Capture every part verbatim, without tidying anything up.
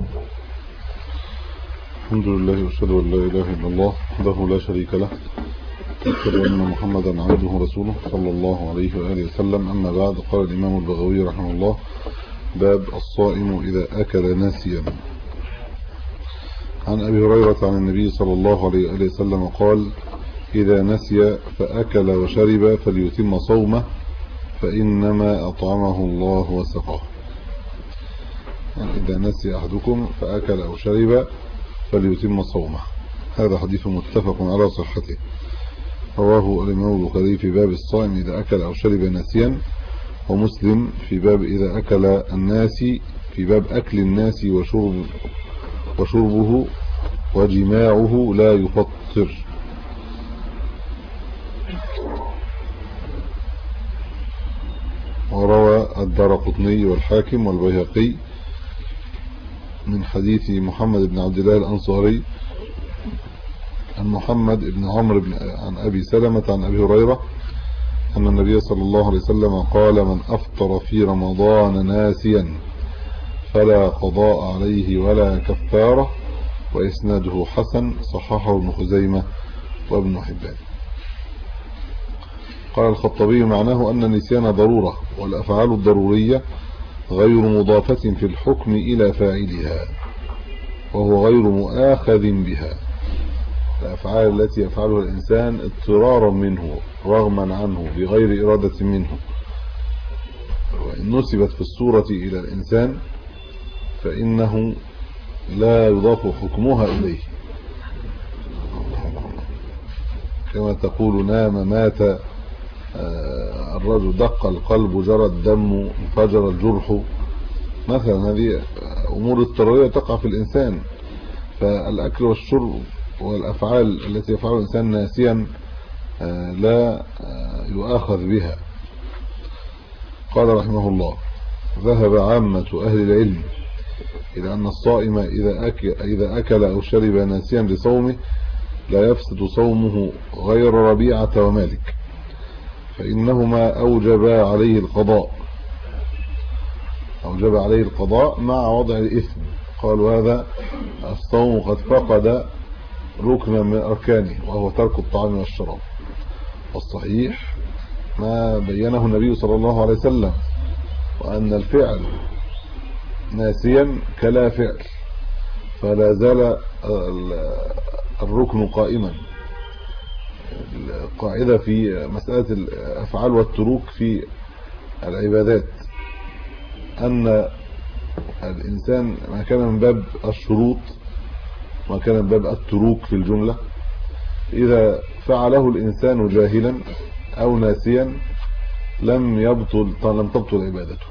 الحمد لله واشهد ان لا اله الا الله وحده لا شريك له واشهد ان محمدا عبده ورسوله صلى الله عليه واله وسلم. اما بعد، قال الامام البغوي رحمه الله: باب الصائم اذا اكل ناسيا. عن ابي هريره عن النبي صلى الله عليه واله وسلم قال: اذا نسي فاكل وشرب فليتم صومه فانما اطعمه الله وسقاه. يعني اذا نسي احدكم فاكل او شرب فليتم صومه. هذا حديث متفق على صحته، رواه الإمام البخاري في باب الصائم إذا أكل أو شرب ناسيا، ومسلم في باب إذا أكل الناس، في باب أكل الناس وشرب وشربه وجماعه لا يفطر. وروى الدارقطني والحاكم والبيهقي من حديث محمد بن عبد الله الأنصاري عن محمد بن عمرو بن عن أبي سلمة عن أبي هريرة أن النبي صلى الله عليه وسلم قال: من أفطر في رمضان ناسيا فلا قضاء عليه ولا كفارة. وإسناده حسن، صححه ابن خزيمة وابن حبان. قال الخطبي: معناه أن النسيان ضرورة، والأفعال الضرورية غير مضافة في الحكم إلى فاعلها، وهو غير مؤاخذ بها. الأفعال التي يفعلها الإنسان اضطرارا منه رغما عنه بغير إرادة منه، وإن نسبت في الصورة إلى الإنسان فإنه لا يضاف حكمها إليه، كما تقول: نام، مات، الرجل دق القلب، جرى الدم، انفجر الجرح مثلا. هذه أمور اضطرارية تقع في الإنسان. فالأكل والشرب والأفعال التي يفعلها الإنسان ناسيا لا يؤاخذ بها. قال رحمه الله: ذهب عامة أهل العلم إلى أن الصائم إذا أكل, إذا أكل أو شرب ناسيا لصومه لا يفسد صومه غير ربيعة ومالك، فإنهما أوجب عليه القضاء أوجب عليه القضاء مع وضع الإثم. قالوا: هذا الصوم قد فقد ركنا من أركانه، وهو ترك الطعام والشراب. والصحيح ما بينه النبي صلى الله عليه وسلم، وأن الفعل ناسيا كلا فعل، فلا زال الركن قائما. القاعدة في مسألة الأفعال والتروك في العبادات أن الإنسان ما كان من باب الشروط ما كان من باب التروك في الجملة، إذا فعله الإنسان جاهلا أو ناسيا لم يبطل لم تبطل عبادته.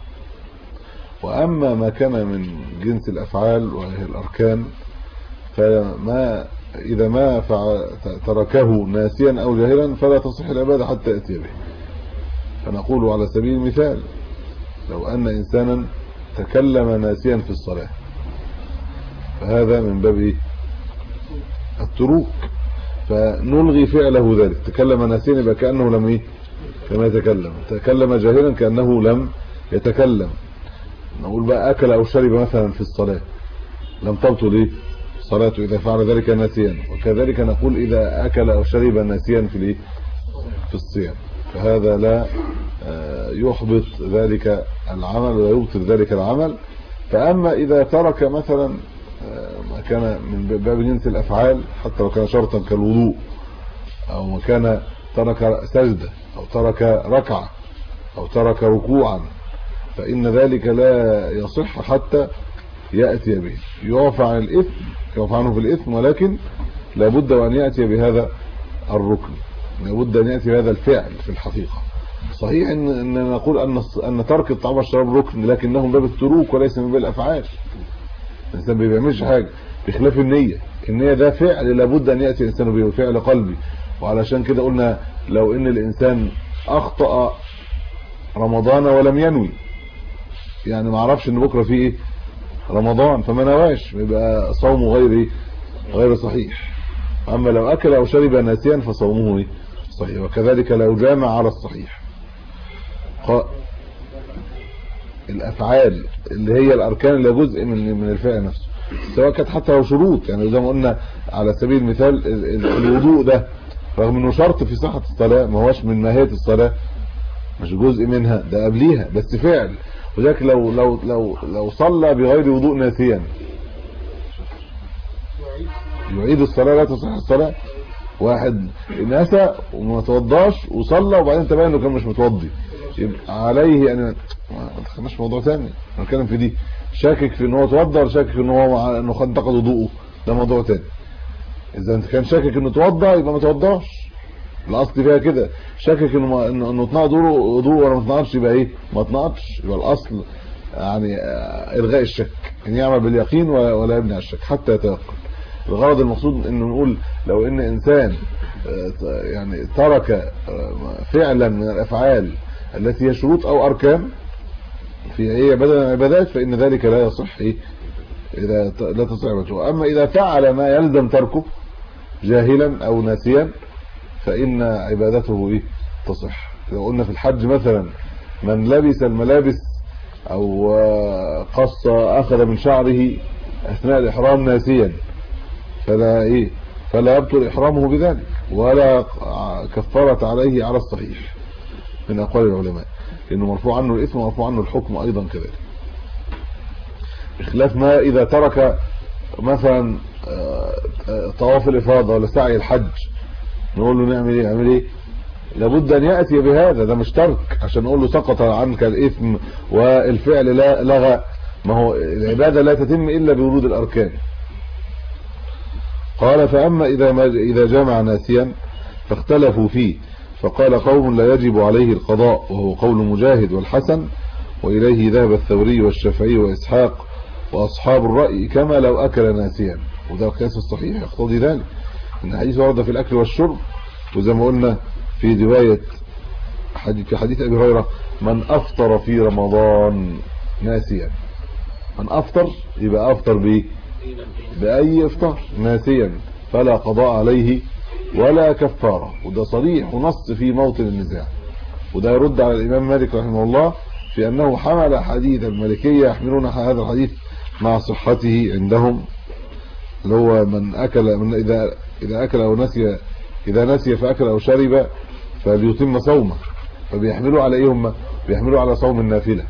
وأما ما كان من جنس الأفعال وهي الأركان، فما إذا ما تركه ناسيا أو جاهلا فلا تصح العبادة حتى يأتي به. فنقول على سبيل المثال: لو أن إنسانا تكلم ناسيا في الصلاة، فهذا من باب التروك، فنلغي فعله ذلك. تكلم ناسيا يبقى كأنه لم ايه لم يتكلم، تكلم جاهلا كأنه لم يتكلم. نقول بقى: أكل أو شرب مثلا في الصلاة، لم تبطل ايه صلاته إذا فعل ذلك ناسيا. وكذلك نقول: إذا أكل أو شرب ناسيا في الايه في الصيام، فهذا لا يحبط ذلك العمل ولا يبطل ذلك العمل. فأما إذا ترك مثلا ما كان من باب جنس الأفعال، حتى لو كان شرطا كالوضوء، أو ما كان ترك سجدة أو ترك ركعة أو ترك ركوعا، فإن ذلك لا يصح حتى يأتي به. يعفى عن الإثم يعفى عنه في الإثم، ولكن لابد أن يأتي بهذا الركن، لابد أن يأتي بهذا الفعل في الحقيقة. صحيح إن, إن نقول أن أن ترك الطعام والشراب ركن، لكنه من باب التروك وليس من باب الأفعال. الإنسان ما بيعملش حاجة، بخلاف النية. النية ده فعل لابد أن يأتي الإنسان به، فعل قلبي. وعلشان كده قلنا: لو إن الإنسان أخطأ رمضان ولم ينوي، يعني ما عرفش إن بكرة فيه رمضان فما نواش، يبقى صومه غير غير صحيح. أما لو أكل أو شرب ناسيا فصومه صحيح. وكذلك لو جامع على الصحيح. الأفعال اللي هي الأركان اللي جزء من من الفعل نفسه، سواء كانت حتى لو شروط، يعني زي ما قلنا على سبيل المثال الوضوء ده رغم انه شرط في صحة الصلاة ما هوش من ماهية الصلاة، مش جزء منها، ده قبليها بس فعل. وذلك لو لو لو لو صلى بغير وضوء ناسيا يعيد الصلاة، لا تصح الصلاة. واحد نسى وما توضاش وصلى وبعدين تبين انه كان مش متوضي، يبقى عليه يعني ما دخلناش موضوع ثاني نتكلم في دي، شاكك في ان هو توضى ولا شاكك ان هو انه خد انتقد وضوءه، ده موضوع ثاني. اذا انت كان شاكك انه توضى يبقى ما توضاش، الاصل فيها كده. شاكك انه انه اتنقض وضوء ولا ما اتنقضش يبقى ايه؟ ما اتنقضش. يبقى الاصل يعني الغاء الشك، ان يعمل باليقين ولا يبني على الشك حتى يتيقن. الغرض المقصود انه نقول لو ان انسان يعني ترك فعلا من الافعال التي هي شروط او اركان في اي عباده من العبادات فان ذلك لا يصح ايه اذا لا تصح عبادته. اما اذا فعل ما يلزم تركه جاهلا او ناسيا فان عبادته ايه تصح. لو قلنا في الحج مثلا من لبس الملابس او قص اخذ من شعره اثناء الاحرام ناسيا فلا ايه فلا يبطل احرامه بذلك ولا كفارة عليه على الصحيح من اقوال العلماء، لانه مرفوع عنه الاثم ومرفوع عنه الحكم ايضا كذلك. بخلاف ما اذا ترك مثلا طواف الافاضه ولا سعي الحج نقول له نعمل ايه؟ نعمل ايه؟ لابد ان ياتي بهذا، ده مش ترك عشان نقول له سقط عنك الاثم والفعل لا لغى. ما هو العباده لا تتم الا بورود الاركان. قال فاما اذا ما اذا جمع ناسيا فاختلفوا فيه، فقال قوم لا يجب عليه القضاء وهو قول مجاهد والحسن، واليه ذهب الثوري والشافعي واسحاق واصحاب الراي كما لو اكل ناسيا. وده القياس الصحيح يقتضي ذلك، ان الحديث ورد في الاكل والشرب، وزي ما قلنا في روايه حديث في حديث ابي هريره من افطر في رمضان ناسيا، من افطر يبقى افطر بايه؟ باي افطار ناسيا فلا قضاء عليه ولا كفاره. وده صريح ونص في موطن النزاع، وده يرد على الامام مالك رحمه الله في انه حمل حديث المالكيه يحملون هذا الحديث مع صحته عندهم، اللي هو من اكل من اذا اذا اكل او نسي اذا نسي فاكل او شرب فليتم صومه، فبيحملوا على ايه؟ هم بيحملوا على صوم النافله.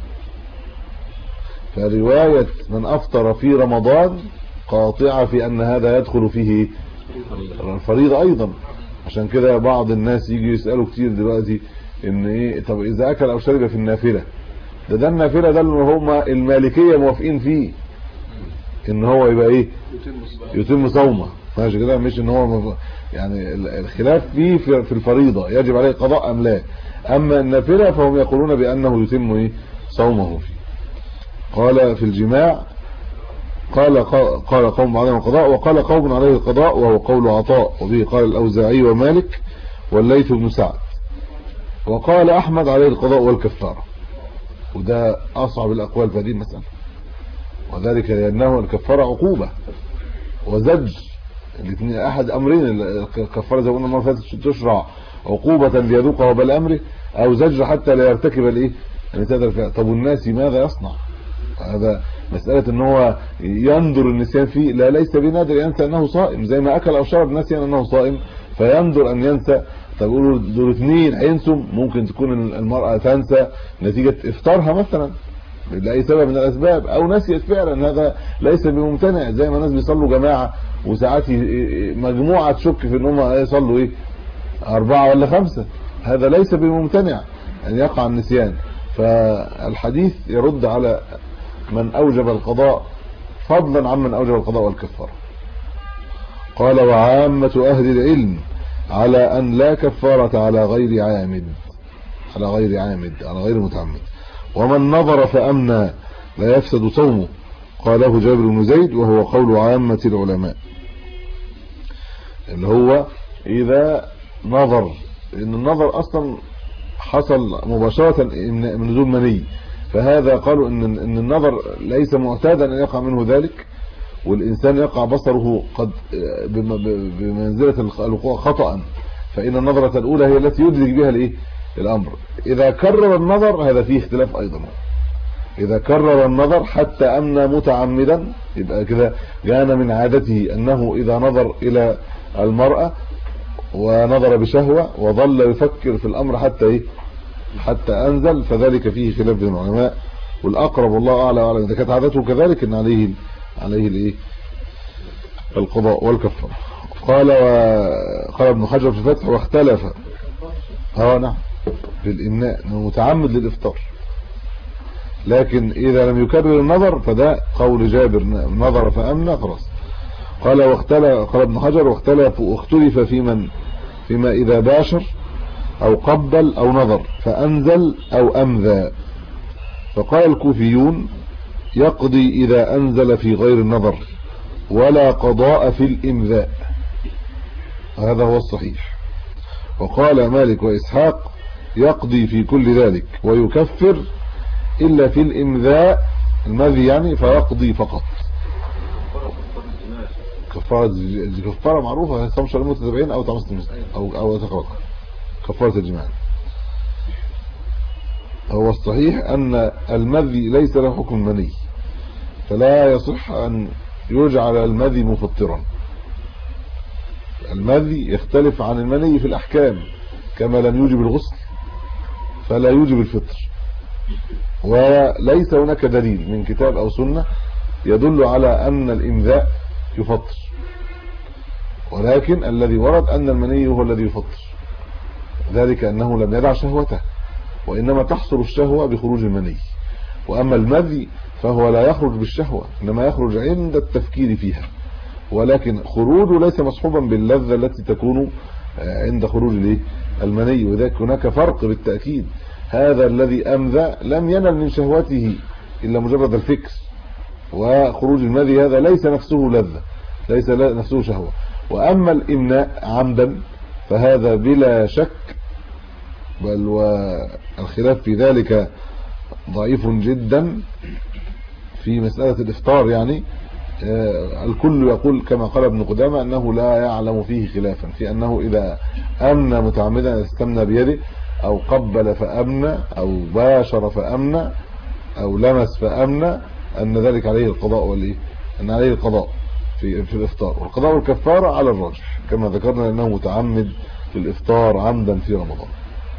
فروايه من افطر في رمضان قاطعه في ان هذا يدخل فيه الفريضه ايضا. عشان كده بعض الناس يجي يسالوا كتير دلوقتي ان ايه طب اذا اكل او شرب في النافله، ده ده النافله ده اللي هم المالكيه موافقين فيه ان هو يبقى ايه؟ يتم صومه. ماشي كده، مش ان هو يعني الخلاف فيه في الفريضه يجب عليه قضاء ام لا، اما النافله فهم يقولون بانه يتم ايه؟ صومه فيه. قال في الجماع قال قال قوم عليه القضاء وقال قوم عليه القضاء وهو قول عطاء، وبه قال الاوزاعي ومالك والليث بن سعد، وقال احمد عليه القضاء والكفاره. وده اصعب الاقوال في هذه المساله، وذلك لانه الكفاره عقوبه وزج، الاثنين احد امرين. الكفاره زي ما قلنا المره اللي فاتت تشرع عقوبه ليذوقها وبال امره، او زج حتى لا يرتكب الايه؟ الفعل. طب والناس ماذا يصنع؟ هذا مساله ان هو ينظر النسيان فيه، لا ليس بنادر ينسى انه صائم، زي ما اكل او شرب ناسيا انه صائم فينظر ان ينسى. طب يقولوا دول اثنين هينسوا، ممكن تكون المراه تنسى نتيجه افطارها مثلا لاي سبب من الاسباب، او نسيت فعلا، هذا ليس بممتنع. زي ما الناس بيصلوا جماعه وساعات مجموعه تشك في ان هم يصلوا ايه اربعه ولا خمسه، هذا ليس بممتنع ان يقع النسيان. فالحديث يرد على من اوجب القضاء فضلا عمن اوجب القضاء والكفاره. قال وعامه اهل العلم على ان لا كفاره على غير عامد، على غير عامد على غير متعمد. ومن نظر فامنى لا يفسد صومه، قاله جابر بن زيد وهو قول عامه العلماء، اللي هو اذا نظر، ان النظر اصلا حصل مباشره من نزول مني، فهذا قالوا ان ان النظر ليس معتادا ان يقع منه ذلك، والانسان يقع بصره قد بمنزله الوقوع خطا، فان النظره الاولى هي التي يدرك بها الايه الامر. اذا كرر النظر هذا فيه اختلاف ايضا، إذا كرر النظر حتى أمنى متعمدا يبقى كده كان من عادته أنه إذا نظر إلى المرأة ونظر بشهوة وظل يفكر في الأمر حتى إيه حتى أنزل، فذلك فيه خلاف بين العلماء، والأقرب والله أعلى وأعلم إذا كانت عادته كذلك إن عليه عليه الإيه القضاء والكفارة. قال وقال ابن حجر في الفتح واختلف اه نعم في الإمناء انه متعمد للإفطار، لكن إذا لم يكرر النظر فده قول جابر نظر فأمنى خلاص. قال واختلف قال ابن حجر واختلف واختلف في من فيما إذا باشر أو قبل أو نظر فأنزل أو أمذى. فقال الكوفيون يقضي إذا أنزل في غير النظر ولا قضاء في الإمذاء، هذا هو الصحيح. وقال مالك وإسحاق يقضي في كل ذلك ويكفر إلا في الإمذاء المذي يعني فيقضي فقط. كفارة كفارة معروفة صوم شهرين متتابعين أو طعام ستين أو أو تقرأ كفارة الجماع. هو الصحيح أن المذي ليس له حكم المني، فلا يصح أن يجعل المذي مفطرا. المذي يختلف عن المني في الأحكام، كما لم يوجب الغسل فلا يوجب الفطر، وليس هناك دليل من كتاب أو سنة يدل على أن الإمذاء يفطر، ولكن الذي ورد أن المني هو الذي يفطر، ذلك أنه لم يدع شهوته، وإنما تحصل الشهوة بخروج المني. وأما المذي فهو لا يخرج بالشهوة، إنما يخرج عند التفكير فيها، ولكن خروجه ليس مصحوبا باللذة التي تكون عند خروج المني. وذلك هناك فرق بالتأكيد، هذا الذي أمذى لم ينل من شهوته إلا مجرد الفكر، وخروج المذي هذا ليس نفسه لذة، ليس نفسه شهوة. وأما الإمناء عمدا فهذا بلا شك، بل والخلاف في ذلك ضعيف جدا في مسألة الإفطار. يعني الكل يقول كما قال ابن قدامة أنه لا يعلم فيه خلافا في أنه إذا أمنى متعمدا استمنى بيده أو قبل فأمنى أو باشر فأمنى أو لمس فأمنى أن ذلك عليه القضاء والإيه أن عليه القضاء في في الإفطار، والقضاء والكفارة على الراجح كما ذكرنا أنه متعمد في الإفطار عمدا في رمضان.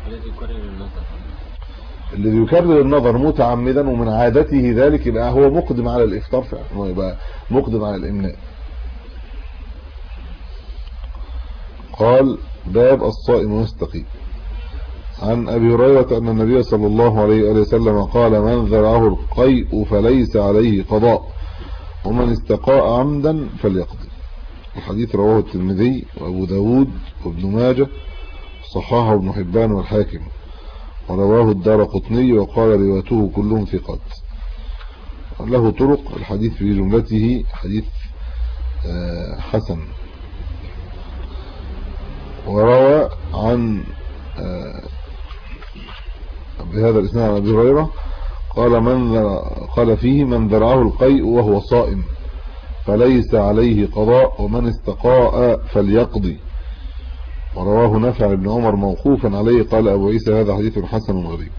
الذي يكرر النظر متعمدا ومن عادته ذلك يبقى هو مقدم على الإفطار فعلا، يبقى مقدم على الإمناء. قال باب الصائم يستقي. عن أبي هريرة أن النبي صلى الله عليه وآله وسلم قال من ذرعه القيء فليس عليه قضاء ومن استقاء عمدا فليقضي. الحديث رواه الترمذي وأبو داود وابن ماجه، صححه ابن حبان والحاكم، ورواه الدارقطني وقال روايته كلهم ثقات. له طرق، الحديث في جملته حديث حسن. وروى عن بهذا الاسناد عن ابي هريره قال من قال فيه من ذرعه القيء وهو صائم فليس عليه قضاء ومن استقاء فليقضي. ورواه نافع بن عمر موقوفا عليه قال ابو عيسى هذا حديث حسن غريب.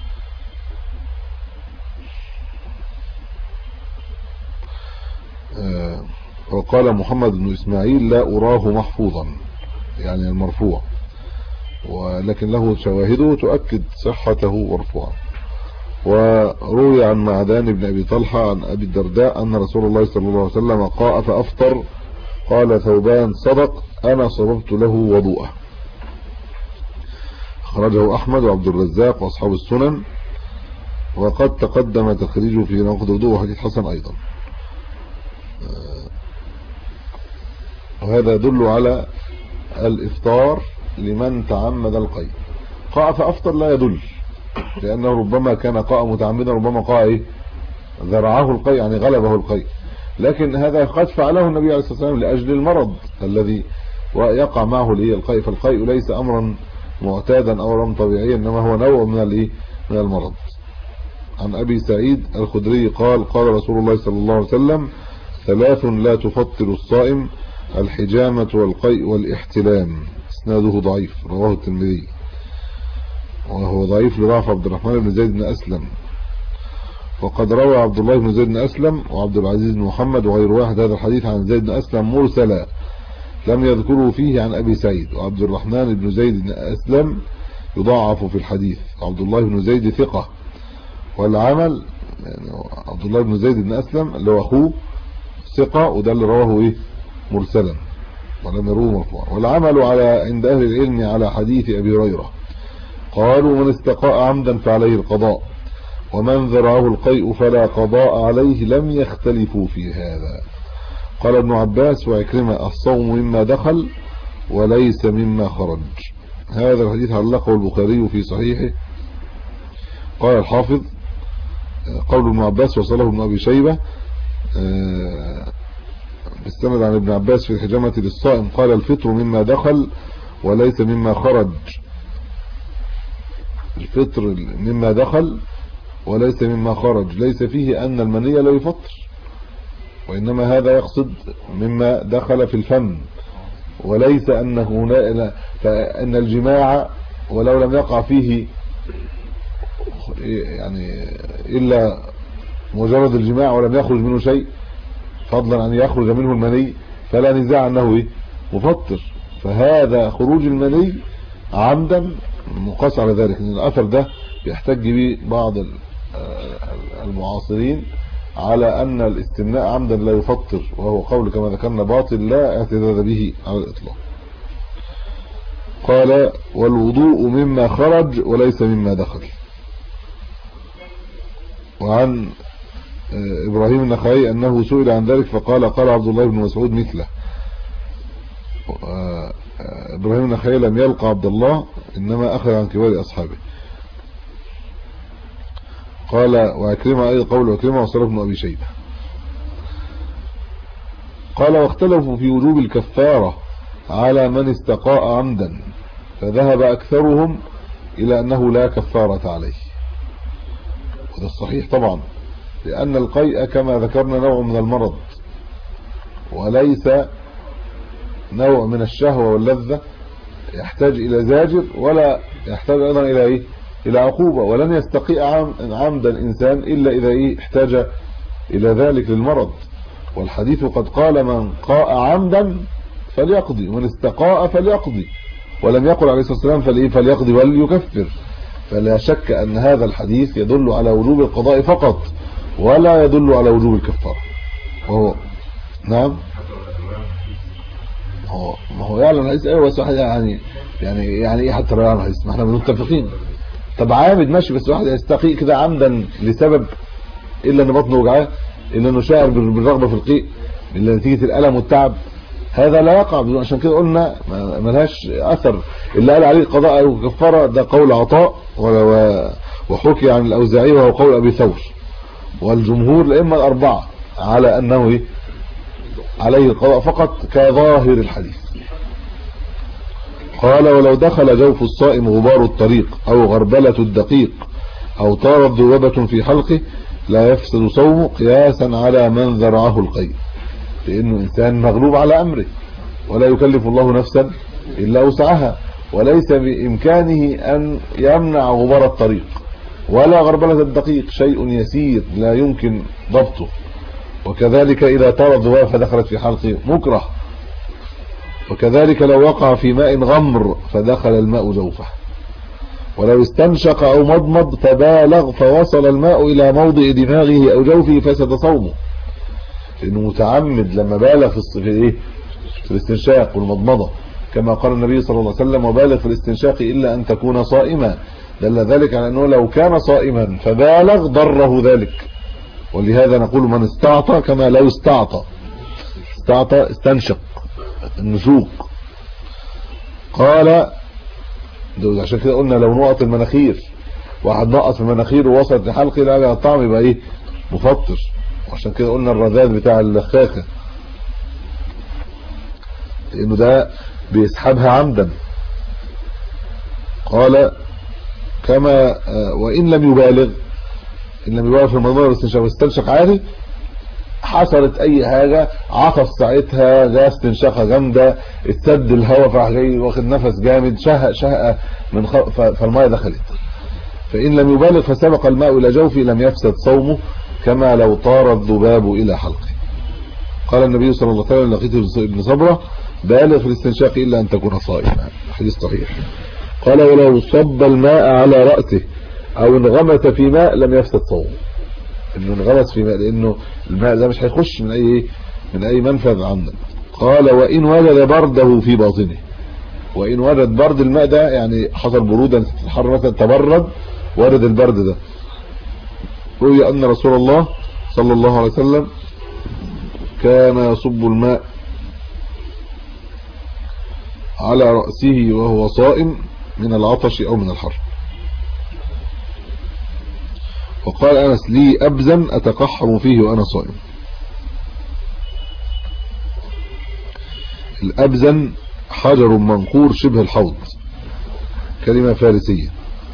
وقال محمد بن اسماعيل لا اراه محفوظا، يعني المرفوع، ولكن له شواهده تؤكد صحته ورفوعه. وروي عن معدان بن ابي طلحه عن ابي الدرداء ان رسول الله صلى الله عليه وسلم قاء فافطر قال ثوبان صدق انا صببت له وضوءه. خرجه احمد وعبد الرزاق واصحاب السنن، وقد تقدم تخريجه في نقد وضوء حديث حسن ايضا. وهذا يدل على الافطار لمن تعمد القيء. قاء فافطر لا يدل، لانه ربما كان قاء متعمدا، ربما قاء ايه ذرعه القيء يعني غلبه القيء، لكن هذا قد فعله النبي عليه الصلاه والسلام لاجل المرض الذي ويقع معه الايه القيء، فالقيء ليس امرا معتادا او امرا طبيعيا، انما هو نوع من الايه من المرض. عن ابي سعيد الخدري قال قال رسول الله صلى الله عليه وسلم ثلاث لا تفطر الصائم الحجامة والقيء والاحتلام. اسناده ضعيف، رواه الترمذي، وهو ضعيف لضعف عبد الرحمن بن زيد بن أسلم. وقد روى عبد الله بن زيد بن أسلم وعبد العزيز بن محمد وغير واحد هذا الحديث عن زيد بن أسلم مرسلا لم يذكره فيه عن أبي سعيد. وعبد الرحمن بن زيد بن أسلم يضاعف في الحديث. عبد الله بن زيد ثقة، والعمل يعني عبد الله بن زيد بن أسلم اللي هو أخوه ثقة، وده اللي رواه إيه مرسلا ولم يروه مرفوعا. والعمل على عند أهل العلم على حديث أبي هريرة قالوا من استقاء عمدا فعليه القضاء، ومن ذرعه القيء فلا قضاء عليه، لم يختلفوا في هذا. قال ابن عباس وعكرمة الصوم مما دخل وليس مما خرج. هذا الحديث علقه البخاري في صحيحه. قال الحافظ قول ابن عباس وصله ابن أبي شيبة بالسند عن ابن عباس في الحجامة للصائم قال الفطر مما دخل وليس مما خرج. الفطر مما دخل وليس مما خرج ليس فيه أن المني لا يفطر، وإنما هذا يقصد مما دخل في الفم، وليس أنه هنا فإن الجماع ولو لم يقع فيه يعني إلا مجرد الجماع ولم يخرج منه شيء فضلا أن يخرج منه المني فلا نزاع أنه إيه مفطر. فهذا خروج المني عمدا مقاس على ذلك، ان الاثر ده بيحتج به بعض المعاصرين على ان الاستمناء عمدا لا يفطر، وهو قول كما ذكرنا باطل لا اعتداد به على الاطلاق. قال والوضوء مما خرج وليس مما دخل. وعن ابراهيم النخعي انه سئل عن ذلك فقال قال عبد الله بن مسعود مثله. ابراهيم النخعي لم يلقى عبد الله انما اخذ عن كبار اصحابه. قال وعكرمة اي قول وعكرمة وصله ابن ابي شيبة. قال واختلفوا في وجوب الكفارة على من استقاء عمدا، فذهب اكثرهم الى انه لا كفارة عليه، وده الصحيح طبعا، لان القيء كما ذكرنا نوع من المرض وليس نوع من الشهوة واللذة يحتاج الى زاجر ولا يحتاج ايضا الى ايه الى عقوبة، ولن يستقيء عمدا انسان الا اذا ايه احتاج الى ذلك للمرض. والحديث قد قال من قاء عمدا فليقضي ومن استقاء فليقضي، ولم يقل عليه الصلاة والسلام فليه فليقضي وليكفر. فلا شك ان هذا الحديث يدل على وجوب القضاء فقط ولا يدل على وجوب الكفارة. وهو نعم هو ما هو يعلم الحديث ايوه، بس واحد يعني يعني يعني ايه حتى لو يعلم الحديث ما احنا متفقين. طب عامد ماشي، بس واحد يستقيء كده عمدا لسبب الا ان بطنه وجعاه، الا انه شاعر بالرغبه في القيء، الا نتيجه الالم والتعب، هذا لا يقع. عشان كده قلنا ما لهاش اثر. اللي قال عليه قضاء او كفاره ده قول عطاء وحكي عن الاوزاعي وهو قول ابي ثور، والجمهور الائمه الاربعه على انه ايه عليه القضاء فقط كظاهر الحديث. قال ولو دخل جوف الصائم غبار الطريق او غربلة الدقيق او طارت ذبابة في حلقه لا يفسد صومه قياسا على من ذرعه القيء، لانه انسان مغلوب على امره ولا يكلف الله نفسا الا وسعها، وليس بامكانه ان يمنع غبار الطريق ولا غربلة الدقيق، شيء يسير لا يمكن ضبطه. وكذلك اذا طارت ذبابة فدخلت في حلقه مكره، وكذلك لو وقع في ماء غمر فدخل الماء جوفه، ولو استنشق او مضمض فبالغ فوصل الماء الى موضع دماغه او جوفه فسد صومه، لانه متعمد لما بالغ في ايه في الاستنشاق والمضمضه، كما قال النبي صلى الله عليه وسلم وبالغ في الاستنشاق الا ان تكون صائما. دل ذلك على انه لو كان صائما فبالغ ضره ذلك، ولهذا نقول من استعطى كما لا يستعطى. استعطى استنشق النشوق. قال عشان كده قلنا لو نقط المناخير، واحد نقط في المناخير ووصلت لحلقه لا الطعم يبقى ايه مفطر، وعشان كده قلنا الرذاذ بتاع اللخاخه لانه ده بيسحبها عمدا. قال كما وان لم يبالغ، ان لم يبالغ في المضمضه والاستنشاق واستنشق عادي، حصلت اي حاجه عطس ساعتها جاء استنشاقه جامده اتسد الهواء فراح جاي واخد نفس جامد شهق شهقه من خ... فالميه دخلت، فإن لم يبالغ فسبق الماء إلى جوفه لم يفسد صومه كما لو طار الذباب إلى حلقه. قال النبي صلى الله عليه وسلم لقيت ابن صبرة بالغ في الاستنشاق إلا أن تكون صائما. حديث صحيح. قال ولو صب الماء على رأسه أو انغمس في ماء لم يفسد صومه. إنه انغمس في ماء لأنه الماء ده مش هيخش من أي من أي منفذ عندك. قال وإن وجد برده في باطنه، وإن وجد برد الماء ده يعني حصل برودة الحر مثلا تبرد ورد البرد ده. روي أن رسول الله صلى الله عليه وسلم كان يصب الماء على رأسه وهو صائم من العطش أو من الحر. وقال أنس لي أبزن أتقحم فيه وأنا صائم. الأبزن حجر منقور شبه الحوض، كلمة فارسية،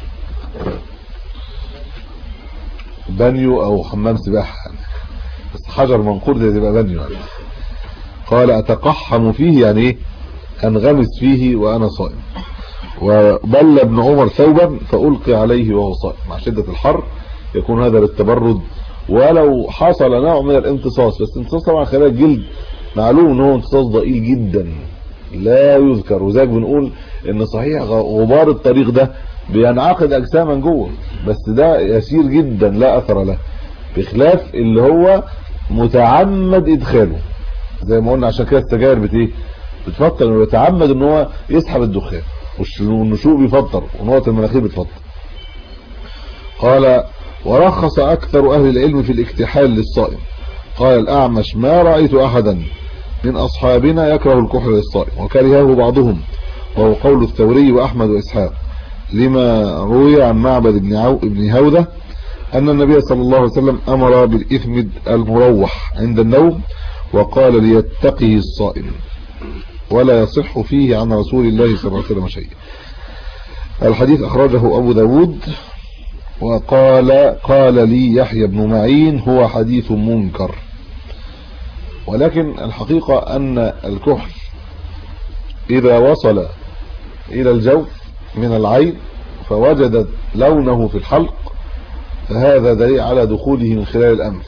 بانيو أو حمام سباحة، بس حجر منقور ده يبقى بانيو يعني. قال أتقحم فيه يعني ايه؟ أنغمس فيه وأنا صائم. وبل ابن عمر ثوبا فألقي عليه وهو صائم. مع شدة الحر يكون هذا للتبرد، ولو حصل نوع من الامتصاص، بس امتصاص طبعا خلال الجلد معلوم ان هو امتصاص ضئيل جدا لا يذكر. وذلك بنقول ان صحيح غبار الطريق ده بينعقد اجساما جوه، بس ده يسير جدا لا اثر له، بخلاف اللي هو متعمد ادخاله زي ما قلنا. عشان كده السجاير بت ايه بتفطر، ويتعمد ان هو يسحب الدخان، والنشوء بيفطر ونقط المناخير بتفطر. قال ورخص اكثر اهل العلم في الاكتحال للصائم. قال الأعمش ما رأيت أحدا من أصحابنا يكره الكحل للصائم، وكرهه بعضهم، وهو قول الثوري وأحمد وإسحاق، لما روي عن معبد بن عو ابن هودة أن النبي صلى الله عليه وسلم أمر بالإثمد المروح عند النوم، وقال ليتقه الصائم، ولا يصح فيه عن رسول الله صلى الله عليه وسلم شيء. الحديث أخرجه أبو داود. وقال قال لي يحيى بن معين هو حديث منكر. ولكن الحقيقة أن الكحل إذا وصل إلى الجوف من العين فوجدت لونه في الحلق، فهذا دليل على دخوله من خلال الأنف.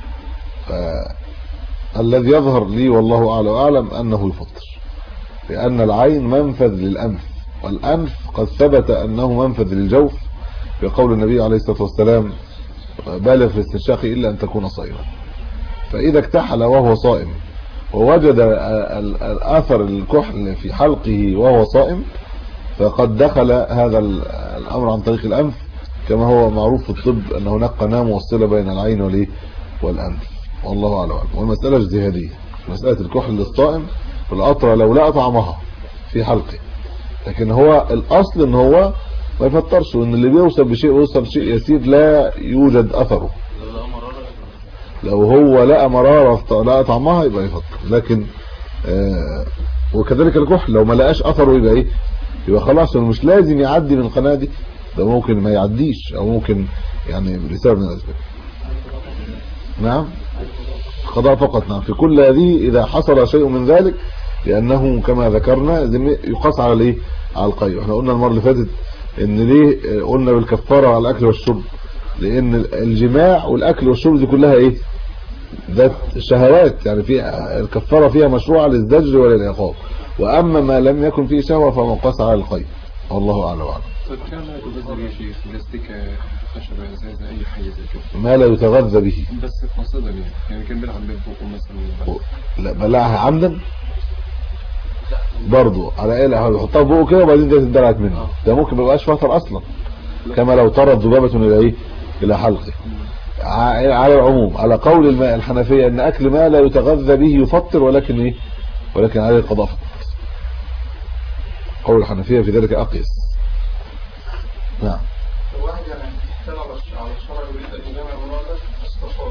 فالذي يظهر لي والله أعلى وأعلم أنه يفطر، لأن العين منفذ للأنف، والأنف قد ثبت أنه منفذ للجوف بقول النبي عليه الصلاة والسلام بالغ في الاستنشاق إلا أن تكون صائما. فإذا اكتحل وهو صائم ووجد الأثر الكحل في حلقه وهو صائم فقد دخل هذا الأمر عن طريق الأنف، كما هو معروف في الطب أن هناك قناة موصلة بين العين والأنف، والله أعلم. والمسألة اجتهادية، مسألة الكحل للصائم والقطرة لو لا طعمها في حلقه، لكن هو الأصل أن هو ما يفطرش، وان اللي بيوصل بشيء ويوصل شيء يسير لا يوجد اثره. لو هو لقى مراره لا طعمها يبقى يفطر، لكن آه وكذلك الكحل لو ما لقاش اثره يبقى ايه؟ يبقى خلاص مش لازم يعدي من القناه دي، ده ممكن ما يعديش او ممكن يعني لسبب من الاسباب. نعم قضاء فقط. نعم في كل هذه اذا حصل شيء من ذلك، لانه كما ذكرنا يقاس على الايه؟ على القيء. احنا قلنا المره اللي فاتت ان ليه قلنا بالكفاره على الاكل والشرب، لان الجماع والاكل والشرب دي كلها ايه؟ ذات شهوات، يعني في الكفاره فيها مشروعه للزجر ولا العقاب، واما ما لم يكن فيه شهوه فمقاس على القيء. والله اعلم. طيب كان يتغذى يا شيخ بلاستيك خشبه زي زي اي حاجه زي كده، ما لا يتغذى به بس قصدا يعني يعني كان بيلعب بفوقه مثلا، لا بلعها عمدا برضه على ايه؟ يحطها فوقه كده وبعدين ده تندلعت منه، ده ممكن ما يبقاش فطر اصلا، كما لو طرت ذبابه الى ايه؟ الى حلقه. على العموم على قول الماء الحنفيه ان اكل ما لا يتغذى به يفطر، ولكن ايه؟ ولكن عليه القضاء فقط. قول الحنفيه في ذلك اقيس. نعم. واحد يعني احتلى على الشرع ويريد ان يجمع مراده استشار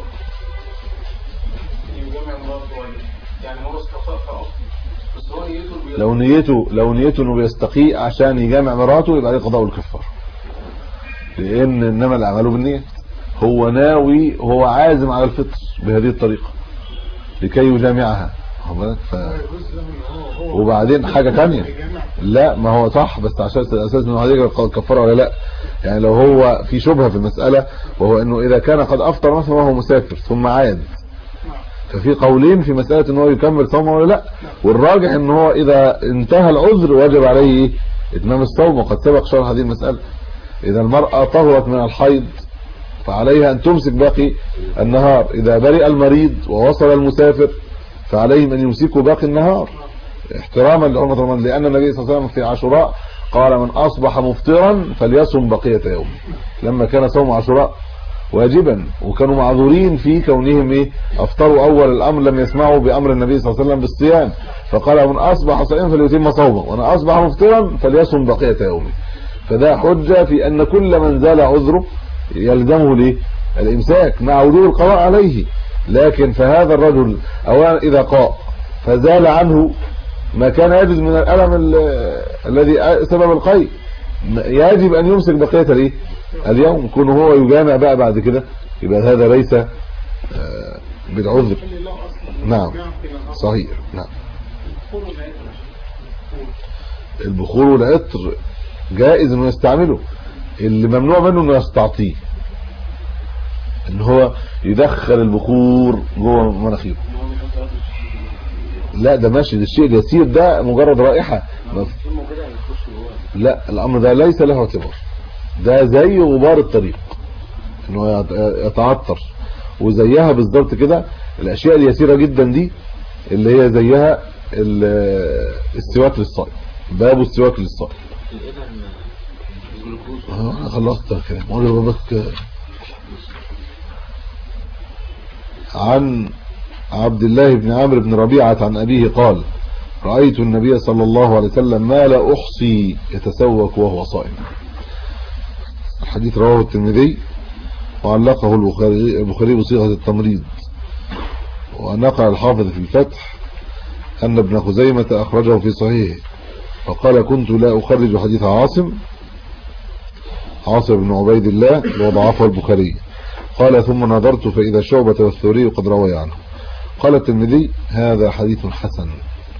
يجمع مراده، يعني هو استخاف اصلا، بس هو نيته لو نيته لو نيته انه بيستقيء عشان يجمع مراته يبقى عليه قضاء الكفاره، لان انما الاعمال بالنيات. هو ناوي هو عازم على الفطر بهذه الطريقه لكي يجامعها، ف... وبعدين حاجه ثانيه، لا ما هو صح، بس عشان الاساس انه هيجي الكفاره ولا لا، يعني لو هو في شبهه في المساله، وهو انه اذا كان قد افطر مثلا وهو مسافر ثم عاد، ففي قولين في مساله ان هو يكمل صومه ولا لا، والراجح ان هو اذا انتهى العذر وجب عليه اتمام الصوم، وقد سبق شرح هذه المساله. اذا المراه طهرت من الحيض فعليها ان تمسك باقي النهار، اذا برئ المريض ووصل المسافر فعليهم ان يمسكوا باقي النهار احتراما لحرمه رمضان، لان النبي صلى الله عليه وسلم في عاشوراء قال من اصبح مفطرا فليصم بقيه يومه، لما كان صوم عاشوراء واجبا وكانوا معذورين في كونهم ايه افطروا اول الامر، لم يسمعوا بامر النبي صلى الله عليه وسلم بالصيام، فقال من اصبح صائما فليتم صومه، ومن اصبح مفطرا فليصم بقيه يومه. فده حجه في ان كل من زال عذره يلزمه ليه الامساك مع وجوب القضاء عليه. لكن فهذا الرجل اولا اذا قاء فزال عنه ما كان يجد من الالم الذي سبب القيء، يجب ان يمسك بقيه الايه اليوم، كونه هو يجامع بقى بعد كده يبقى هذا ليس بالعذر. نعم صحيح. نعم البخور والعطر جائز انه يستعمله، اللي ممنوع منه انه يستعطيه، ان هو يدخل البخور جوه مناخيره. لا ده ماشي، ده الشيء اليسير ده مجرد رائحه، لا الامر ده ليس له اعتبار، ده زي غبار الطريق انه يتعطر، وزيها بالظبط كده الاشياء اليسيره جدا دي اللي هي زيها السواك للصائم، باب السواك للصائم. انا خلصت كده مقول بابك. عن عبد الله بن عمرو بن ربيعه عن ابيه قال رايت النبي صلى الله عليه وسلم ما لا احصي يتسوك وهو صائم. الحديث رواه الترمذي وعلقه البخاري البخاري بصيغه التمريض، ونقل الحافظ في الفتح ان ابن خزيمه اخرجه في صحيحه فقال كنت لا اخرج حديث عاصم عاصم بن عبيد الله وضعفه البخاري، قال ثم نظرت فاذا شعبة والثوري قد روي عنه. قال الترمذي هذا حديث حسن،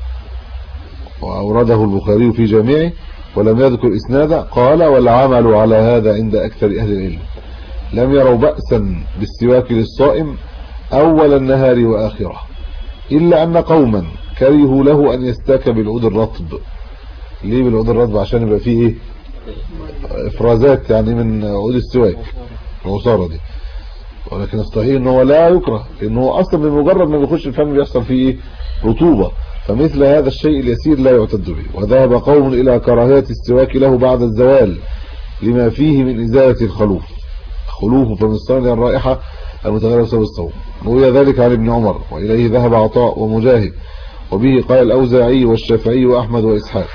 واورده البخاري في جامعه ولم يذكر اسنادا. قال والعمل على هذا عند اكثر اهل العلم، لم يروا بأسا بالسواك للصائم اول النهار واخره، الا ان قوما كرهوا له ان يستاك بالعود الرطب. ليه بالعود الرطب؟ عشان يبقى فيه ايه افرازات يعني من عود السواك العصاره دي، ولكن الصحيح ان هو لا يكره، لانه هو اصلا بمجرد ما بيخش الفم بيحصل فيه ايه رطوبه، فمثل هذا الشيء اليسير لا يعتد به. وذهب قوم الى كراهيه السواك له بعد الزوال لما فيه من ازاله الخلوف، خلوف فمن الصائم الرائحه المتغيره بسبب الصوم، روي ذلك عن ابن عمر، واليه ذهب عطاء ومجاهد، وبه قال الاوزاعي والشافعي واحمد واسحاق.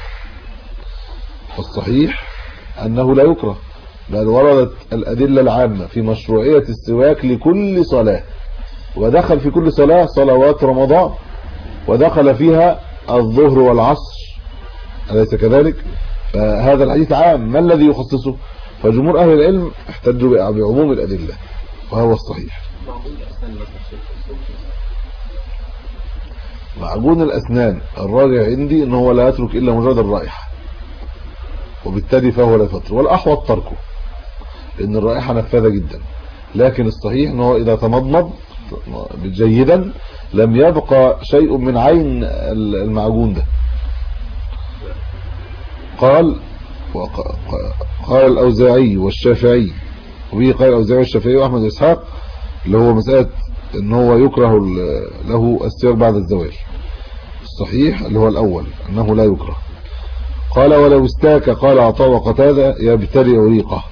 والصحيح انه لا يكره، بل وردت الادله العامه في مشروعيه السواك لكل صلاه، ودخل في كل صلاه صلوات رمضان، ودخل فيها الظهر والعصر، أليس كذلك؟ فهذا الحديث عام، ما الذي يخصصه؟ فجمهور اهل العلم احتجوا بعموم الادله، وهو الصحيح. معجون الاسنان الراجع عندي ان هو لا يترك الا مجرد الرائحه، وبالتالي فهو لا يفطر، والاحوط تركه لان الرائحه نفاذه جدا. لكن الصحيح ان هو اذا تمضمض جيدا لم يبقى شيء من عين المعجون ده. قال قال الاوزاعي والشافعي، وبه قال الاوزاعي والشافعي واحمد واسحاق، اللي هو مساله ان هو يكره له السواك بعد الزواج. الصحيح اللي هو الاول انه لا يكره. قال ولو استاك، قال عطاء وقتادة يبتلع ريقه،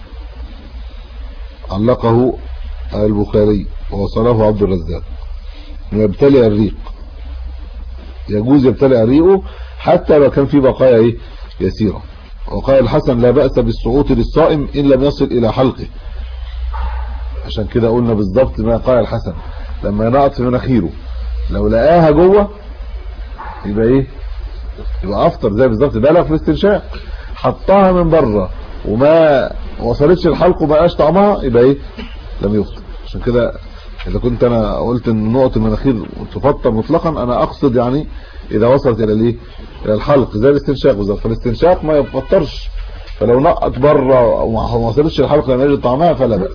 علقه البخاري ووصله عبد الرزاق. يبتلع الريق، يجوز يبتلع ريقه حتى لو كان في بقايا ايه يسيره. وقال الحسن لا بأس بالصعود للصائم ان لم يصل الى حلقه، عشان كده قلنا بالضبط ما قال الحسن، لما ينقط في مناخيره لو لقاها جوه يبقى ايه يبقى افطر، زي بالظبط بالغ في الاستنشاق، حطها من بره وما وصلتش الحلق وما بقاش طعمها يبقى ايه لم يفطر. عشان كده اذا كنت انا قلت ان نقطه المناخير تفطر مطلقا، انا اقصد يعني اذا وصلت الى الايه الى الحلق زي الاستنشاق بالظبط، فالاستنشاق ما يفطرش فلو نقط بره وما وصلتش الحلقه لما يجد طعمها فلا بأس.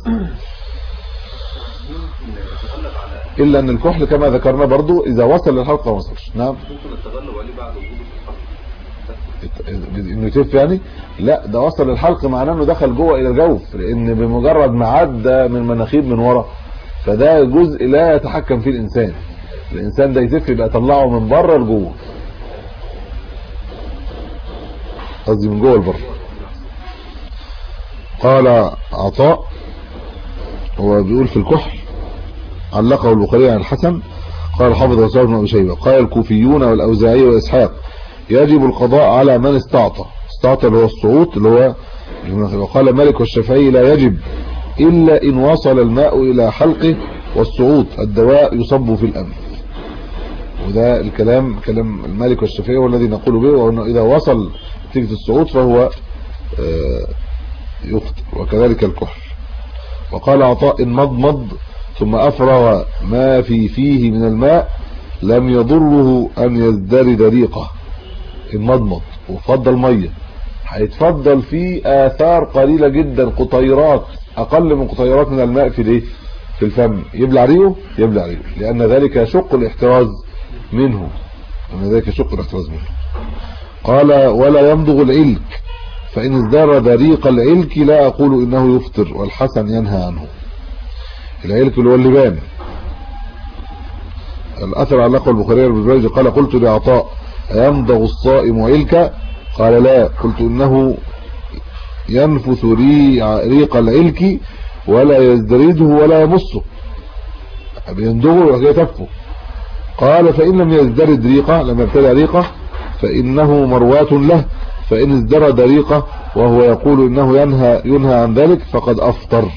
الا ان الكحل كما ذكرنا برضو اذا وصل للحلقه ما وصلش. نعم ممكن التغلب عليه بعد وجوده في الحلقه انه يتف يعني. لا ده وصل للحلق معناه انه دخل جوه الى الجوف، لان بمجرد ما عدى من مناخير من ورا فده جزء لا يتحكم فيه الانسان. الانسان ده يتف يبقى طلعه من بره لجوه، قصدي من جوه لبره. قال عطاء هو بيقول في الكحل علقه البخاري عن الحسن قال حافظ وسعد بن ابي شيبه قال الكوفيون والاوزاعي واسحاق يجب القضاء على من استعطى. استعطى اللي هو الصعود اللي هو، وقال مالك والشافعي لا يجب الا ان وصل الماء الى حلقه، والصعود الدواء يصب في الانف. وده الكلام كلام المالك والشافعي والذي نقول به، وانه اذا وصل نتيجه الصعود فهو يفطر، وكذلك الكحل. وقال عطاء إن مضمض ثم أفرغ ما في فيه من الماء لم يضره أن يزدرد ريقه. إن مضمض وفضل مية هيتفضل فيه آثار قليلة جدا، قطيرات أقل من قطيرات من الماء في الايه في الفم، يبلع ريقه يبلع ريقه، لأن ذلك يشق الاحتراز منه لأن ذلك يشق الاحتراز منه. قال ولا يمضغ العلك فإن ازدرد ريق العلك لا أقول إنه يفطر، والحسن ينهى عنه. العلك اللي هو اللبان. الأثر علقه البخاري بالبرج قال قلت لعطاء أيمضغ الصائم علك؟ قال لا، قلت إنه ينفث ريق العلك ولا يزدرده ولا يمصه، بيندغه ولا يتفه. قال فإن لم يزدرد ريقه، لم يبتلع ريقه، فإنه مروات له، فإن ازدرد ريقه وهو يقول إنه ينهى ينهى عن ذلك فقد أفطر.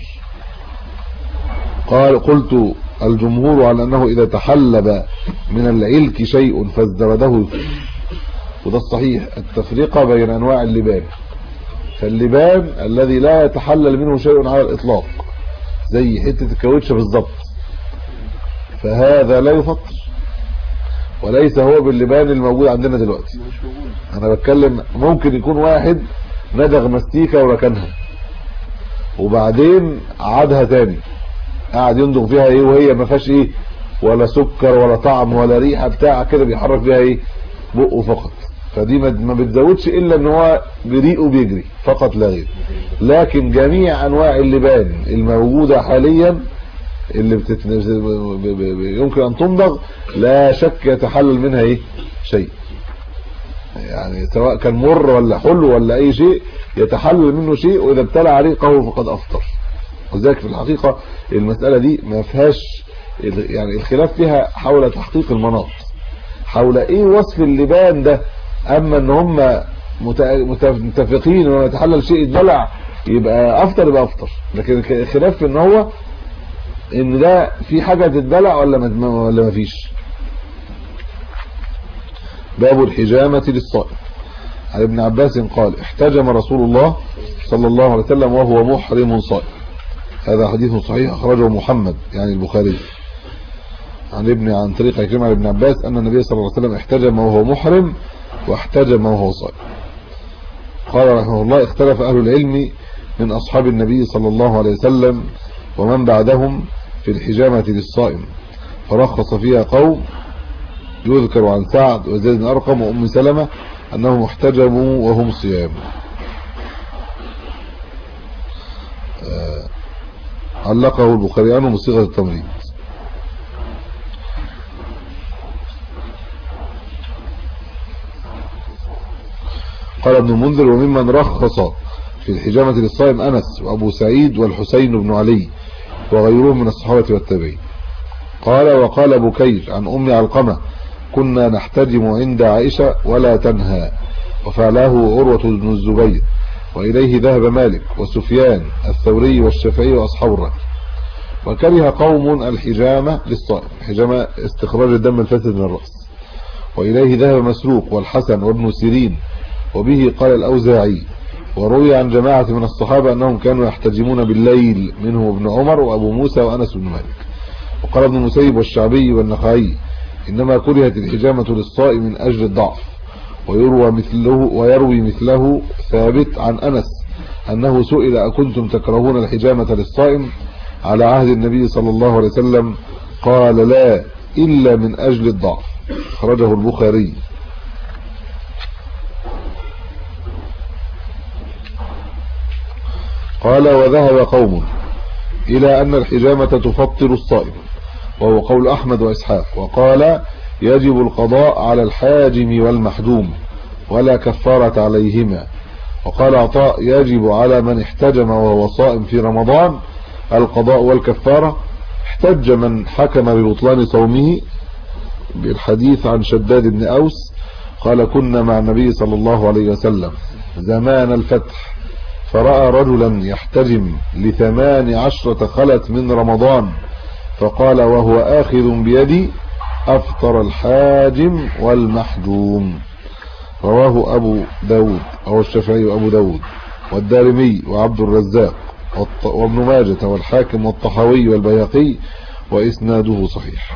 قال قلت الجمهور على أنه إذا تحلب من العلك شيء فازدرده يفطر، وده الصحيح. التفرقة بين أنواع اللبان، فاللبان الذي لا يتحلل منه شيء على الإطلاق زي حتة الكاوتش بالضبط فهذا لا يفطر، وليس هو باللبان الموجود عندنا دلوقتي. انا بتكلم ممكن يكون واحد ندغ مستيكه وركنها وبعدين عادها تاني قاعد يندغ فيها ايه وهي ما فيهاش ايه ولا سكر ولا طعم ولا ريحه بتاع كده، بيحرك فيها ايه بقه فقط، فدي ما بتزودش الا ان هو بريقه بيجري فقط لا غير. لكن جميع انواع اللبان الموجوده حاليا اللي بتت... يمكن ان تمضغ لا شك يتحلل منها ايه شيء، يعني سواء كان مر ولا حلو ولا اي شيء يتحلل منه شيء، واذا ابتلع ريقه فقد افطر. وذلك في الحقيقه المساله دي ما فيهاش يعني الخلاف فيها حول تحقيق المناط، حول ايه وصف اللبان ده. اما ان هم متفقين انه يتحلل شيء يتبلع يبقى افطر يبقى افطر، لكن الخلاف في ان هو ان ده في حاجه تتبلع ولا ما ولا ما فيش. باب الحجامه للصائم. عن ابن عباس قال احتجم رسول الله صلى الله عليه وسلم وهو محرم صائم. هذا حديث صحيح اخرجه محمد يعني البخاري عن ابن عن طريق عكرمة عن ابن عباس ان النبي صلى الله عليه وسلم احتجم وهو محرم واحتجم وهو صائم. قال رحمه الله اختلف اهل العلم من اصحاب النبي صلى الله عليه وسلم ومن بعدهم في الحجامة للصائم، فرخص فيها قوم يذكر عن سعد وزيد بن أرقم وأم سلمة أنهم احتجموا وهم صيام. آه علقه البخاري عنه بصيغة التمريض. قال ابن المنذر وممن رخص في الحجامة للصائم أنس وأبو سعيد والحسين بن علي وغيرهم من الصحابة والتابعين. قال وقال بكير عن أم علقمة كنا نحتجم عند عائشة ولا تنهى، وفعله عروة بن الزبير، وإليه ذهب مالك وسفيان الثوري والشافعي وأصحاب الرأي. وكره قوم الحجامة للصائم، حجامة استخراج الدم الفاسد من الرأس، وإليه ذهب مسروق والحسن وابن سيرين، وبه قال الأوزاعي. وروي عن جماعة من الصحابة أنهم كانوا يحتجمون بالليل، منهم ابن عمر وأبو موسى وأنس بن مالك. وقال ابن المسيب والشعبي والنخعي إنما كرهت الحجامة للصائم من أجل الضعف، ويروى مثله ويروي مثله ثابت عن أنس أنه سئل أكنتم تكرهون الحجامة للصائم على عهد النبي صلى الله عليه وسلم؟ قال لا إلا من أجل الضعف. خرجه البخاري. قال وذهب قوم إلى أن الحجامة تفطر الصائم، وهو قول أحمد وإسحاق، وقال يجب القضاء على الحاجم والمحجوم ولا كفارة عليهما. وقال عطاء يجب على من احتجم وهو صائم في رمضان القضاء والكفارة. احتج من حكم ببطلان صومه بالحديث عن شداد بن أوس قال كنا مع النبي صلى الله عليه وسلم زمان الفتح فرأى رجلا يحتجم لثمان عشرة خلت من رمضان فقال وهو آخذ بيدي أفطر الحاجم والمحجوم. رواه أبو داود أو الشافعي وأبو داود والدارمي وعبد الرزاق وابن ماجة والحاكم والطحاوي والبيهقي وإسناده صحيح.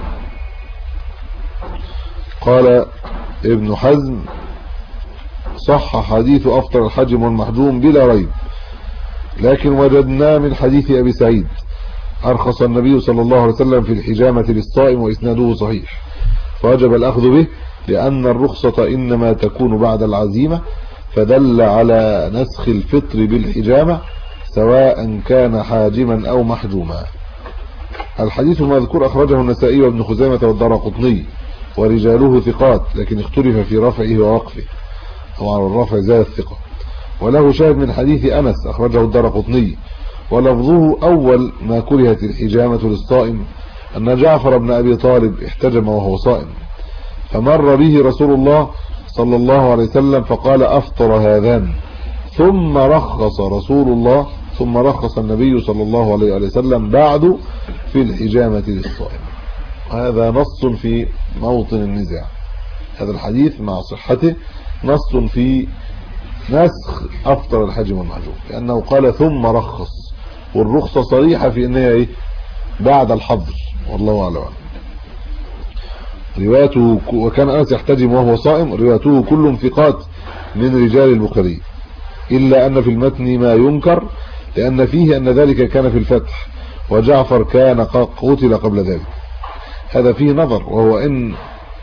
قال ابن حزم صح حديث أفطر الحاجم والمحجوم بلا ريب، لكن وجدنا من حديث أبي سعيد أرخص النبي صلى الله عليه وسلم في الحجامة للصائم وإسناده صحيح، فوجب الأخذ به لأن الرخصة إنما تكون بعد العزيمة، فدل على نسخ الفطر بالحجامة سواء كان حاجما أو محجوما. الحديث المذكور أخرجه النسائي وابن خزيمة والدارقطني ورجاله ثقات، لكن اختلف في رفعه ووقفه، أو على الرفع زاد الثقة. وله شاهد من حديث أنس أخرجه الدارقطني ولفظه أول ما كرهت الحجامة للصائم أن جعفر بن أبي طالب احتجم وهو صائم فمر به رسول الله صلى الله عليه وسلم فقال أفطر هذان، ثم رخص رسول الله ثم رخص النبي صلى الله عليه وسلم بعد في الحجامة للصائم. هذا نص في موطن النزاع، هذا الحديث مع صحته نص في نسخ أفطر الحاجم والمحجوم، لأنه قال ثم رخص، والرخصة صريحة في أنها إيه؟ بعد الحظر، والله أعلم. روايته وكان أنس يحتجم وهو صائم، روايته كلهم ثقات من رجال البخاري، إلا أن في المتن ما ينكر لأن فيه أن ذلك كان في الفتح وجعفر كان قتل قبل ذلك. هذا فيه نظر، وهو إن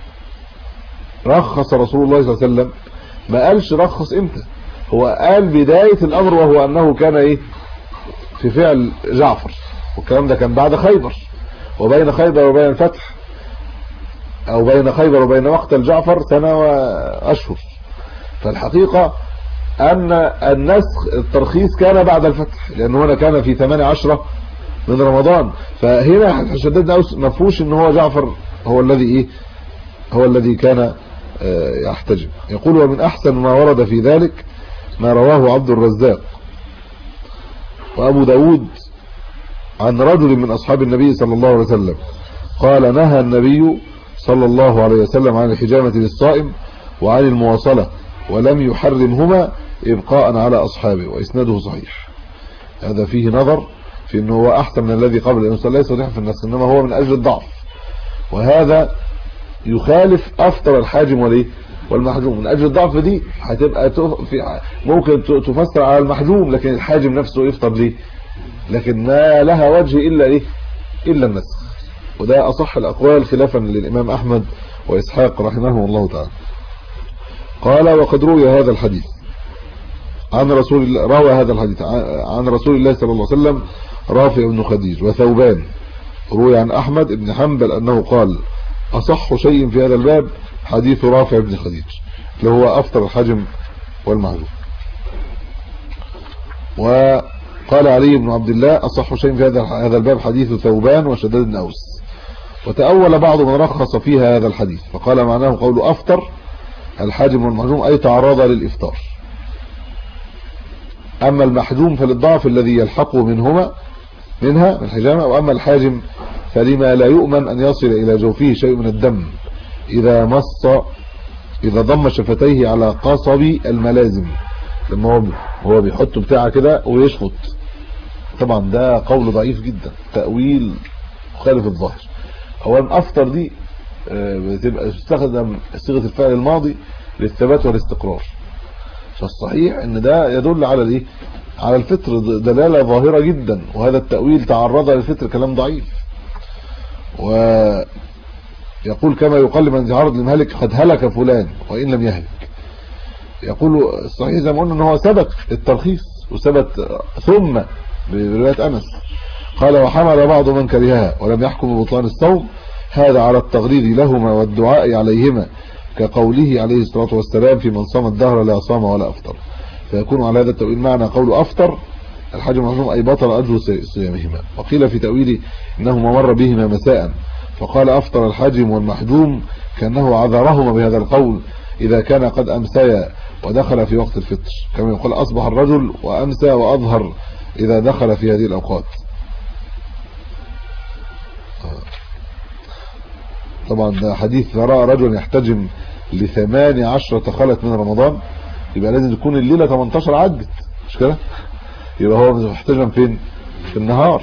رخص رسول الله صلى الله عليه وسلم ما قالش رخص امتى، هو قال بداية الأمر وهو أنه كان إيه في فعل جعفر، والكلام ده كان بعد خيبر، وبين خيبر وبين الفتح أو بين خيبر وبين مقتل جعفر سنة وأشهر. فالحقيقة أن النسخ الترخيص كان بعد الفتح، لأنه هنا كان في ثمانية عشرة من رمضان، فهنا شددنا أوس مفهوش ان هو جعفر هو الذي ايه هو الذي كان يحتجم. يقول ومن احسن ما ورد في ذلك ما رواه عبد الرزاق وابو داود عن رجل من اصحاب النبي صلى الله عليه وسلم قال نهى النبي صلى الله عليه وسلم عن الحجامة للصائم وعن المواصلة ولم يحرمهما ابقاء على اصحابه، واسناده صحيح. هذا فيه نظر في انه هو احسن من الذي قبل، لانه ليس صحيح في النسخ انما هو من اجل الضعف، وهذا يخالف افطر الحاجم وليه والمحجوم. من اجل الضعف دي هتبقى في ممكن تفسر على المحجوم، لكن الحاجم نفسه يفطر ليه، لكن ما لها وجه الا ايه الا النسخ. وده اصح الاقوال خلافا للامام احمد واسحاق رحمه الله تعالى. قال وقد روي هذا الحديث عن رسول الله روى هذا الحديث عن رسول الله صلى الله عليه وسلم رافع بن خديج وثوبان. روي عن احمد بن حنبل انه قال اصح شيء في هذا الباب حديث رافع بن خديج اللي هو افطر الحجم والمحجوم. وقال علي بن عبد الله اصح شيء في هذا هذا الباب حديث ثوبان وشداد بن اوس. وتأول بعض من رخص فيها هذا الحديث فقال معناه قول افطر الحاجم والمحجوم اي تعرض للافطار، اما المحجوم فللضعف الذي يلحقه منهما منها من الحجامة، واما الحاجم فلما لا يؤمن ان يصل الى جوفه شيء من الدم اذا مص اذا ضم شفتيه على قصب الملازم، لما هو هو بيحط بتاعه كده ويشفط. طبعا ده قول ضعيف جدا، تأويل مخالف الظاهر. اولا افطر دي بتبقى تستخدم صيغه الفعل الماضي للثبات والاستقرار، فالصحيح ان ده يدل على الايه على الفطر دلالة ظاهرة جدا، وهذا التأويل تعرض للفطر كلام ضعيف. ويقول كما يقال لمن تعرض للمهلك قد هلك فلان وإن لم يهلك. يقول الصحيح زي ما قلنا ان هو ثبت الترخيص وثبت ثم برواية أنس قال وحمل بعض من كرهها ولم يحكم ببطلان الصوم، هذا على التغريد لهما والدعاء عليهما كقوله عليه الصلاة والسلام في من صام الدهر لا صام ولا أفطر. فيكون على هذا التأويل معنى قول أفطر الحاجم المحجوم أي بطل أجر صيامهما. وقيل في تأويله إنه مر بهما مساء فقال أفطر الحاجم والمحجوم كأنه عذرهما بهذا القول إذا كان قد أمسيا ودخل في وقت الفطر، كما يقول أصبح الرجل وأمسى وأظهر إذا دخل في هذه الأوقات. طبعا ده حديث رأى رجل يحتجم لثمان عشرة خلت من رمضان، يبقى لازم تكون الليلة ثمانية عشر عدت، مش كده؟ يبقى هو محتجم فين؟ في النهار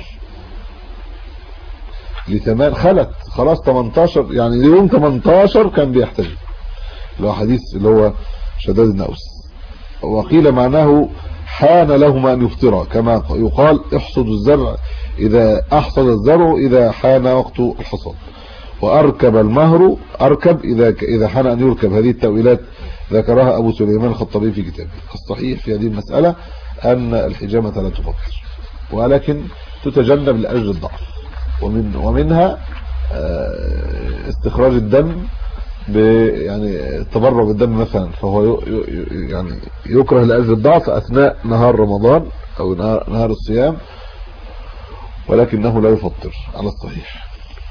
لثمان خلت خلاص ثمانية عشر، يعني يوم ثمانية عشر كان بيحتجم، اللي هو حديث اللي هو شداد بن أوس. وقيل معناه حان لهما أن يفطرا، كما يقال احصد الزرع إذا أحصد الزرع إذا حان وقت الحصاد، وأركب المهر أركب إذا إذا حان أن يركب. هذه التأويلات ذكرها أبو سليمان الخطابي في كتابه. الصحيح في هذه المسألة أن الحجامة لا تفطر، ولكن تتجنب لأجل الضعف، ومن ومنها استخراج الدم يعني التبرع بالدم مثلا، فهو يعني يكره لأجل الضعف أثناء نهار رمضان أو نهار الصيام، ولكنه لا يفطر على الصحيح.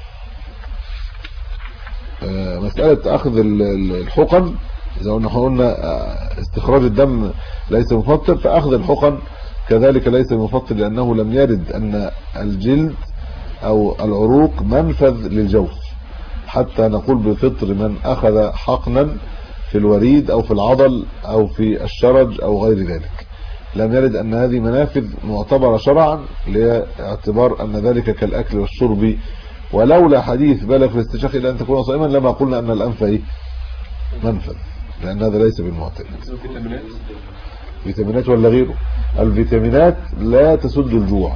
مسألة أخذ الحقن إذا قلنا استخراج الدم ليس مفطر، فأخذ الحقن كذلك ليس مفطر، لأنه لم يرد أن الجلد أو العروق منفذ للجوف حتى نقول بفطر من أخذ حقنا في الوريد أو في العضل أو في الشرج أو غير ذلك. لم يرد أن هذه منافذ معتبرة شرعا لاعتبار أن ذلك كالأكل والشرب، ولولا حديث بالغ في الاستشاق إلى أن تكون صائما لما قلنا أن الأنف إيه؟ منفذ، لأن هذا ليس بالمعتاد. فيتامينات فيتامينات ولا غيره؟ الفيتامينات لا تسد الجوع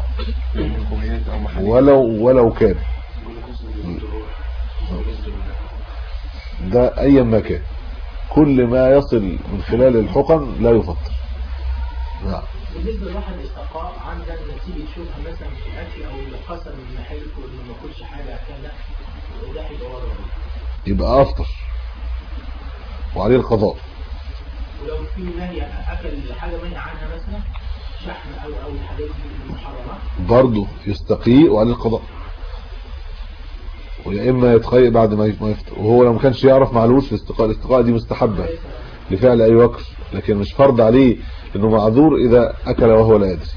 ولو ولو كان ده أي ما كان، كل ما يصل من خلال الحقن لا يفطر. نعم. بالنسبه لواحد استقاء عنده نتيجه تشوفها مثلا في الاكل او القسم من حلف وانه ما ياكلش حاجه كده، وده هيبقى ورا يبقى افطر وعليه القضاء. ولو في نهي اكل حاجه منهي عنها مثلا شحم او او الحاجات دي المحرمات برضه يستقيء وعليه القضاء، ويا اما يتقيء بعد ما يفطر، وهو لو ما كانش يعرف معلوش في الاستقاء. الاستقاء دي مستحبه لفعل اي وقت، لكن مش فرض عليه انه معذور اذا اكل وهو لا يدري.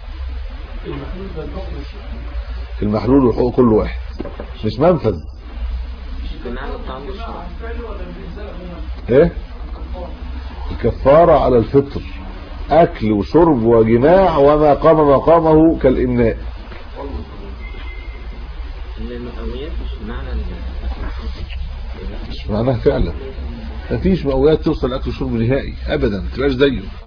المحلول والحقوق كل واحد مش منفذ. ايه الكفاره على الفطر اكل وشرب وجماع وما قام مقامه كالامناء. مش معناها فعلا مفيش مقويات توصل اكل وشرب نهائي ابدا، ما تبقاش زيه.